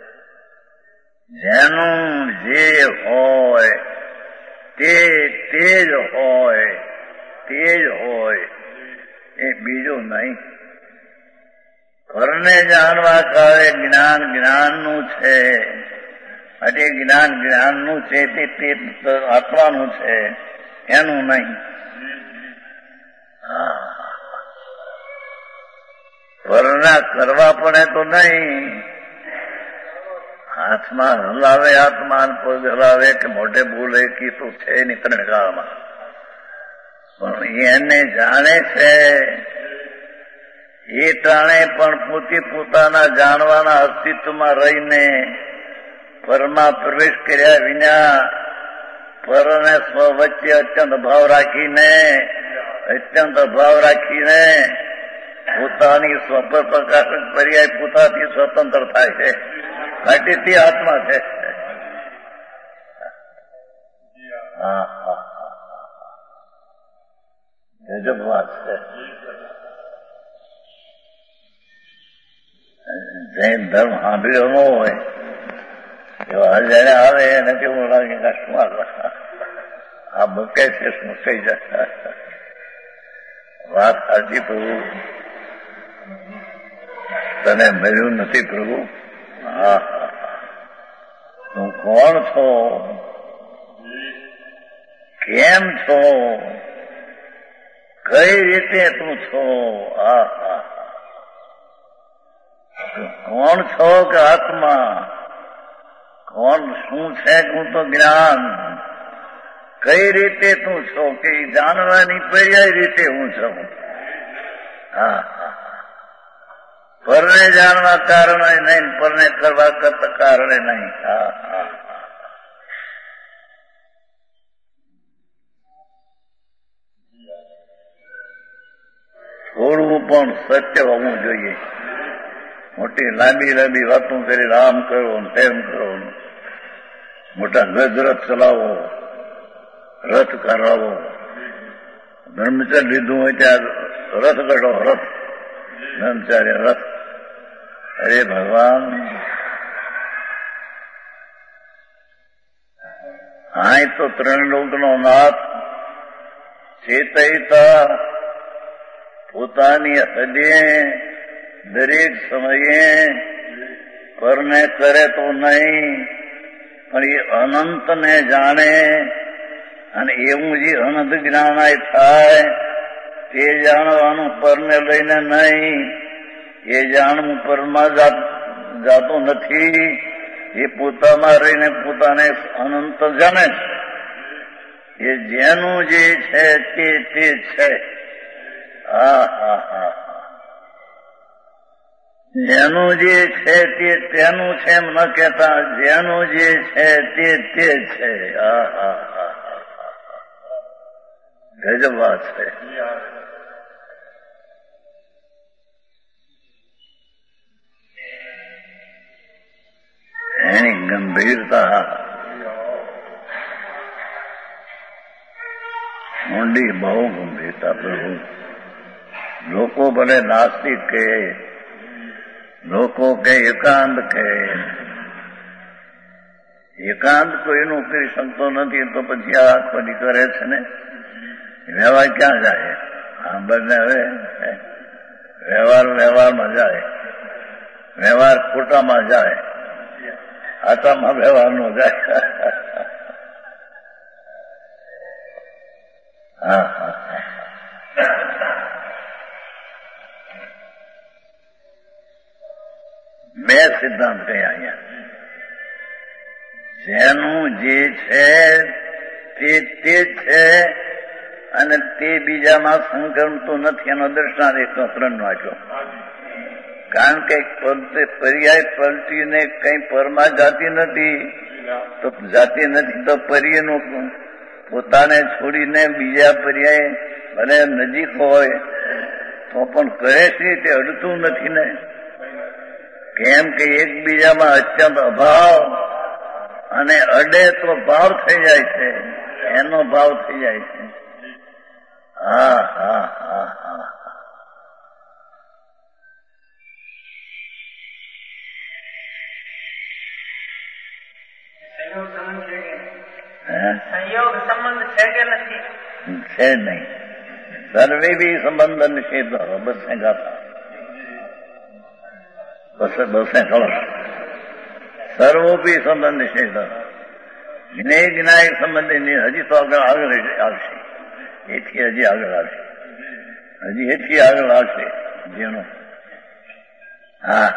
જેનું જે હોય તે જ હોય, તે જ હોય, એ બીજું નહીં. પરને જાણવા કાળે જ્ઞાન જ્ઞાનનું છે, અને જ્ઞાન જ્ઞાનનું છે તે આત્માનું છે, એનું નહીં. પરના કરવા પડે તો નહીં. હાથમાં હલાવે, હાથમાં પગ હલાવે કે મોઢે બોલે કે તો છે નહીં ત્રણકાળમાં, પણ એને જાણે છે એ ટાણે પણ પોતે પોતાના જાણવાના અસ્તિત્વમાં રહીને પરમાં પ્રવેશ કર્યા વિના પર અને સ્વ વચ્ચે અત્યંત ભાવ રાખીને પોતાની સ્વપર પ્રકાશક પર્યાય પોતાથી સ્વતંત્ર થાય છે. ઘાટીથી આત્મા છે. ગજબ વાત છે. જૈન ધર્મ સાંભળ્યો ન હોય એવા જયારે આવે એને કેવું લાગે કે શું આ બકે છે, શું થઈ જાય. વાત સાચી પ્રભુ, તને મળ્યું નથી પ્રભુ. તું કોણ છો, કેમ છો, કઈ રીતે તું છો? કોણ છો કે આત્મા? કોણ શું છે? હું તો જ્ઞાન. કઈ રીતે તું છો કે જાણવાની પર્યાય રીતે હું છું. પરને જાણવા કારણે નહીં, પરને કરવા કરતા કારણે નહીં. થોડું પણ સત્ય હોવું જોઈએ. મોટી લાંબી વાતો કરી આમ કરો તેમ કરો, મોટા ગજરથ ચલાવો, રથ કરાવો. બ્રહ્મચર્ય લીધું હોય ત્યાં રથ કાઢો, રથ બ્રહ્મચાર્ય રથ. અરે ભગવાન, આય તો ત્રણ લોકનો નાથ ચેતયતા પોતાની હદે દરેક સમયે પરને કરે તો નહીં, પણ એ અનંતને જાણે. અને એવું જે અનંત જ્ઞાનાય થાય તે જાણવાનું પરને લઈને નહીં. એ જાણવું પરમાં જાતું નથી. એ પોતામાં રહીને પોતાને અનંત જાણે છે. એ જેનું જે છે તે છે. જેનું જે છે તે તેનું છે એમ ન કહેતા, જેનું જે છે તે છે. ગજબ વાત છે. એની ગંભીરતા ઊંડી, બહુ ગંભીરતા પ્રભુ. લોકો ભલે નાસ્તિક કહે, લોકો કે એકાંત કહે. એકાંત કોઈનું કરી શકતો નથી તો પછી આ ખોટી કરે છે ને. વ્યવહાર ક્યાં જાય? આ બંને હવે વ્યવહારમાં જાય, વ્યવહાર ખોટામાં જાય, આતામાં વ્યવહાર નો જાય. બે સિદ્ધાંત કયા અહીંયા. જેનું જે છે તે છે અને તે બીજામાં સંક્રમતું નથી. એનો દ્રષ્ટાંત એક ત્રણ વાંચ્યો. કારણ કે પર્યાય પલટીને કઈ પરમાં જાતી નથી, તો જાતી નથી તો પર્યનું પોતાને છોડીને બીજા પર્યાય ભલે નજીક હોય તો પણ કરે છે તે અડતું નથી ને. કેમ કે એકબીજામાં અત્યંત અભાવ, અને અડે તો ભાવ થઈ જાય છે, એનો ભાવ થઈ જાય છે. સંયોગ સંબંધ છે કે નથી? છે નહીં. સર્વે ભી સંબંધ નિષેધ બસે ગાતા બસે કળશ સર્વોપી સંબંધ નિષેધ. જ્ઞેય જ્ઞાયક સંબંધી હજી તો આગળ આવશે. એથી હજી આગળ આવશે, હજી એથી આગળ આવશે. જેનો હા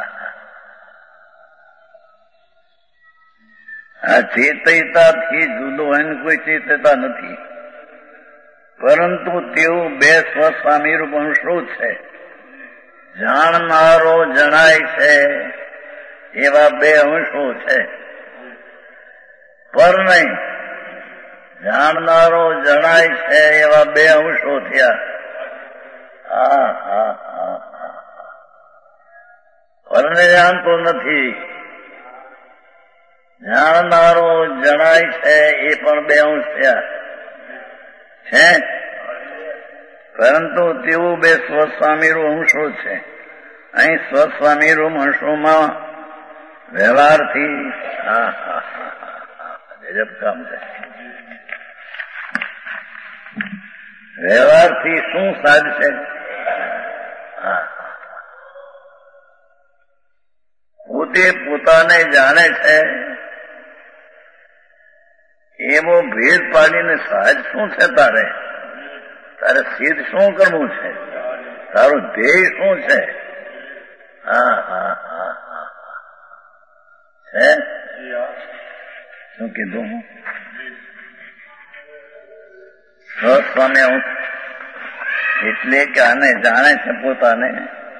આ ચેતયતાથી જુદો હોય કોઈ ચેતતા નથી, પરંતુ તેવું બે સ્વસ્વામીરૂપ અંશો છે. જાણનારો જણાય છે એવા બે અંશો છે, પર નહીં. જાણનારો જણાય છે એવા બે અંશો થયા. પરને જાણતો નથી. જાણનારો જણાય છે એ પણ બે અંશ થયા છે, પરંતુ તેવું બે સ્વસ્વામીરૂપ અંશો છે. અહીં સ્વસ્વામીરૂપ અંશોમાં વ્યવહારથી ગજબ કામ છે. વ્યવહારથી શું સાધશે? પોતે પોતાને જાણે છે એવો ભેદ પાડીને સહજ શું છે? તારે સિદ્ધ શું કરવું છે? તારું ધ્યેય શું છે? છે શું કીધું? સ્વસ્વામી અંશ એટલે કે આને જાણે છે પોતાને,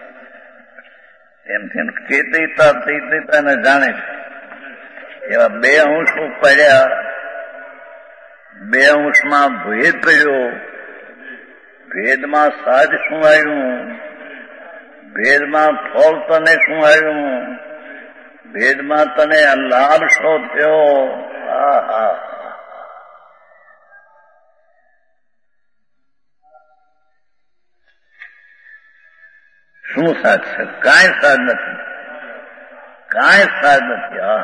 એમ ચેતયતાને જાણે છે. એવા બે અંશો પડ્યા, બે અંશમાં ભેદ પડ્યો. ભેદમાં સાજ શું આવ્યું? ભેદમાં ફળ તને શું આવ્યું? ભેદમાં તને લાભ શો થયો? શું સાજ છે? કાંઈ સાજ નથી, કાંઈ સાજ નથી.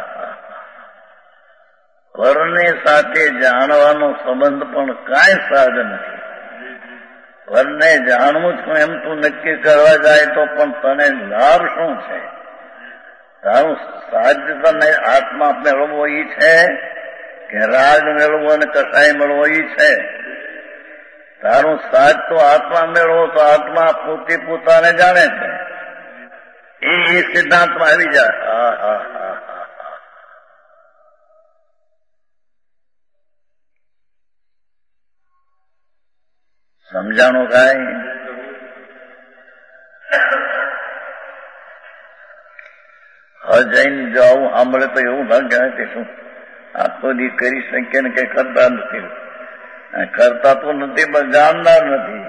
પરને સાથે જાણવાનો સંબંધ પણ કાંઈ સાજ નથી. પરને જાણવું છું એમ તું નક્કી કરવા જાય તો પણ તને લાભ શું છે? તારું સાજ તને આત્મા મેળવવો ઈ છે કે રાગ મેળવવો અને કસાય મેળવવો ઈ છે? તારું સાજ તો આત્મા મેળવો તો આત્મા પોતે પોતાને જાણે છે. એ સિદ્ધાંતમાં આવી જાય. સમજાણું કાંઈ? હવે જઈને જાવું સાંભળે તો એવું ના કહેવાય કે શું આખો દી કરી શકીએ ને કઈ કરતા નથી. કરતા તો નથી પણ જાણનાર નથી.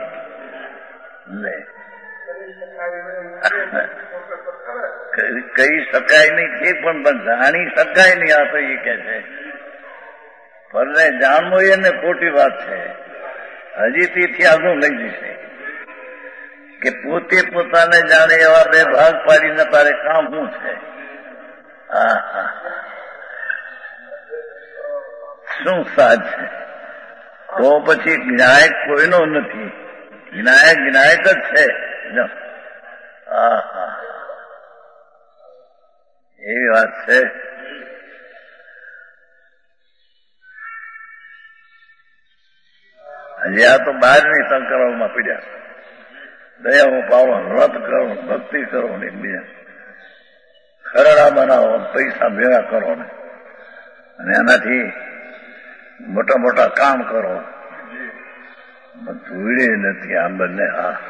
કહી શકાય નહીં કે પણ જાણી શકાય નહીં. આ તો એ કે છે પરને જાણવું એને ખોટી વાત છે. હજી તેથી આગળ લઈ જશે કે પોતે પોતાને જાણે એવા બે ભાગ પાડીને તારે કામ શું છે? શું સાજ છે? તો પછી જ્ઞાયક કોઈનો નથી. જ્ઞાયક જ્ઞાયક જ છે. એવી વાત છે. હજી આ તો બહારની સંકરણમાં પીડ્યા. દયાઓ પાવો, વ્રત કરો, ભક્તિ કરો ને બીજા ખરડા બનાવો, પૈસા ભેગા કરો ને અને એનાથી મોટા મોટા કામ કરો. ધૂળે નથી આ બંને.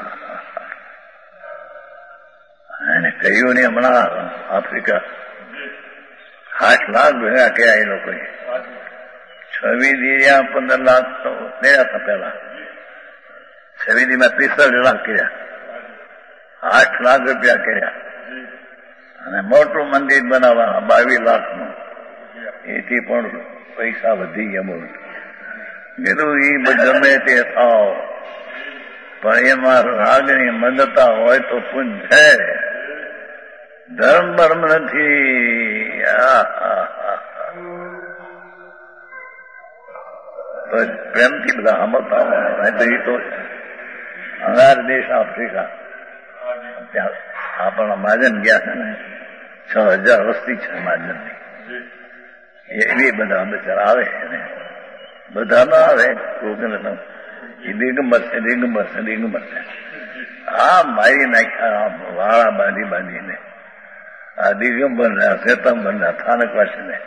એને કહ્યું ને હમણાં આફ્રિકા 8 લાખ ભેગા કર્યા એ લોકોએ. 6 દીરિયા 15 લાખ તો ગયા હતા પેલા. 6 દીમાં 45 લાખ કર્યા. 8 લાખ રૂપિયા કર્યા અને મોટું મંદિર બનાવવા 22 લાખનું. એથી પણ પૈસા વધી ગયા બહુ. કીધું એ ગમે તે થાવ પણ એમાં રાગની મંદતા હોય તો પુંજ છે, ધર્મ બર્મ નથી. પ્રેમથી બધા સાંભળતા હોય તો એ તો અંગાર દેશ આફ્રિકા. ત્યાં આપણા મહાજન ગયા છે ને, 6000 વસ્તી છે મહાજનની. એ બધા બચારા આવે ને બધા ના આવે. એ દિગંબર છે, દિગંબર છે, દિગંબર છે. હા મારી નાખ્યા વાળા બાંધીને આ દિગંબરને શ્વેતાંબરને સ્થાનકવાસીને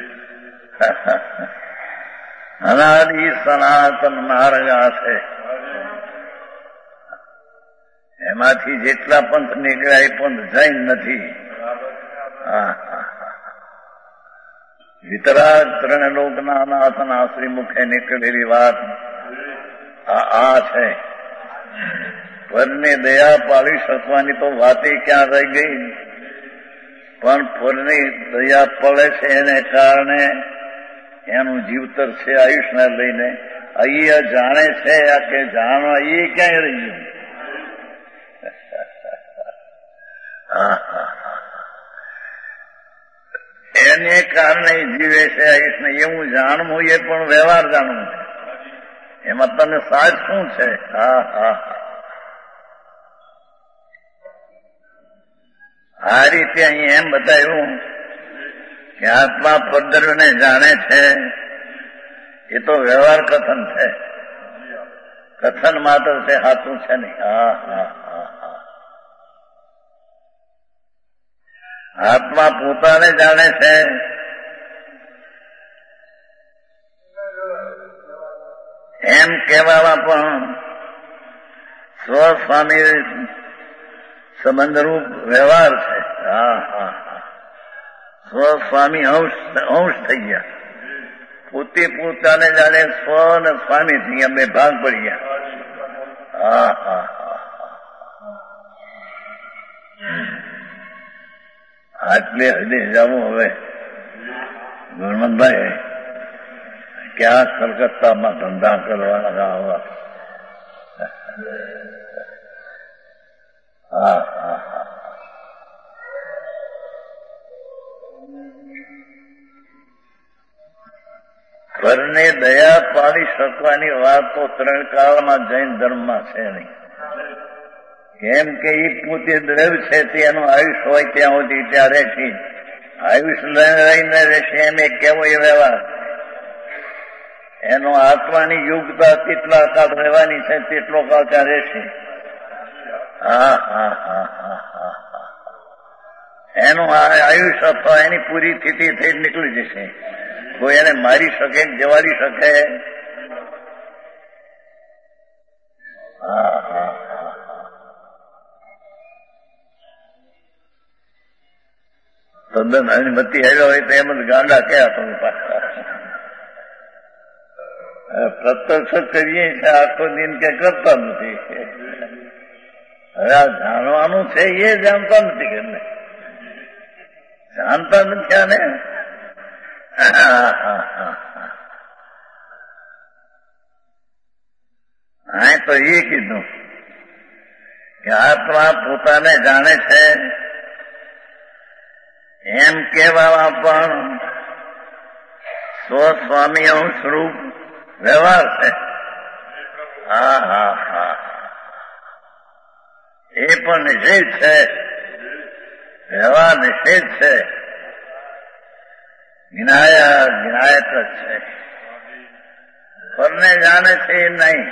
અનાદિ સનાતન માર્ગા છે. એમાંથી જેટલા પંથ નીકળ્યા એ પંથ જૈન નથી. વિતરાગ ત્રણ લોકના નાથના શ્રીમુખે નીકળેલી વાત આ છે. પરની દયા પાડી શકવાની તો વાતે ક્યાં રહી ગઈ, પણ પરની દયા પડે છે એને કારણે એનું જીવતર છે આયુષને લઈને અહીંયા જાણે છે આ કે જાણવા એ ક્યાંય રહી ગયું. એને કારણે જીવે છે આયુષને. એવું જાણવું એ પણ વ્યવહાર જાણવું છે. એમાં તને સાજ શું છે? આ રીતે અહીં એમ બતાવ્યું કે આત્મા પદ્ધતિને જાણે છે. એ તો વ્યવહાર કથન છે, કથન માત્ર છે, સાચું છે નહીં. આત્મા પોતાને જાણે છે. એમ કહેવામાં પણ સ્વસ્વામી સંબંધરૂપ વ્યવહાર છે. સ્વસ્વામી અંશ થઈ ગયા. પોતે પોતાને જાણે સ્વ ને સ્વામી થઈ ગયા, બે ભાગ પડી ગયા. આટલે હૃદય જવું. હવે ગુણવંતભાઈ ક્યાં કલકત્તામાં ધંધા કરવાના આવા. ઘરને દયા પાડી શકવાની વાત તો ત્રણ કાળમાં જૈન ધર્મમાં છે નહીં. કેમ કે એ પોતે દ્રવ્ય છે, તેનું આયુષ હોય ત્યાં સુધી ત્યાં રહેશે. આયુષ લઈને રહેશે એમ એ કેવો એ વ્યવહાર. એનો આત્માની યોગ્યતા કેટલા કાળ રહેવાની છે તેટલો કાળ ત્યાં રહેશે. એનું આયુષ અથવા એની પૂરી સ્થિતિ થઈ નીકળી જશે. કોઈ એને મારી શકે, જવાડી શકે? તદ્દન અનુમતિ આવ્યો હોય તો એમ જ ગાંડા કયા તમે પાછા. પ્રત્યક્ષ કરીએ છીએ આખો દિન કે કરતા નથી. હવે આ જાણવાનું છે એ જાણતા નથી કે જાણતા નથી આને. હા તો એ કીધું કે આત્મા પોતાને જાણે છે. એમ કહેવામાં પણ સ્વસ્વામી અંશરૂપ વ્યવહાર છે. એ પણ નિષેધ છે, વ્યવહાર નિષેધ છે. જ્ઞાયક જ છે. પરને જાણે છે એ નહીં.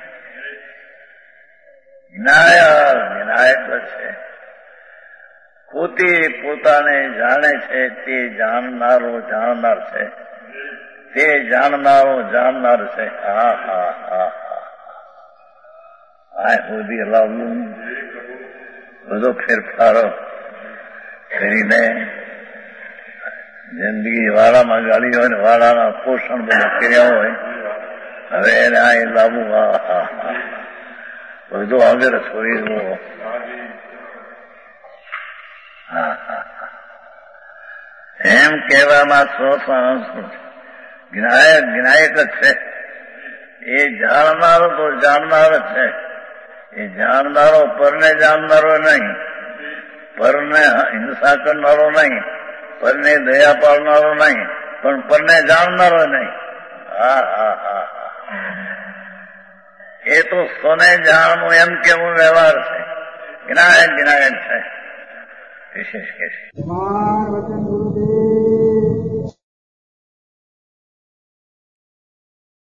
જ્ઞાયક જ છે. પોતે પોતાને જાણે છે તે જાણનારો જાણનાર છે. તે જાણનારો જાણનાર છે. આ સુધી લાવવું બધો ફેરફારો કરીને જિંદગી વાળામાં ગાડી હોય ને વાળાના પોષણ બધા કર્યા હોય. હવે એને આ લાવવું બધું આગળ છોડી દો. એમ કહેવામાં જ્ઞાયક જ છે. એ જાણનારો તો જાણનાર જ છે. એ જાણનારો પરને જાણનારો નહીં, પરને હિંસા કરનારો નહીં, પરને દયા પાડનારો નહીં, પણ પરને જાણનારો નહીં. એ તો સ્વને જાણવું એમ કેવું વ્યવહાર છે. જ્ઞાયક છે. વિશેષ કે છે.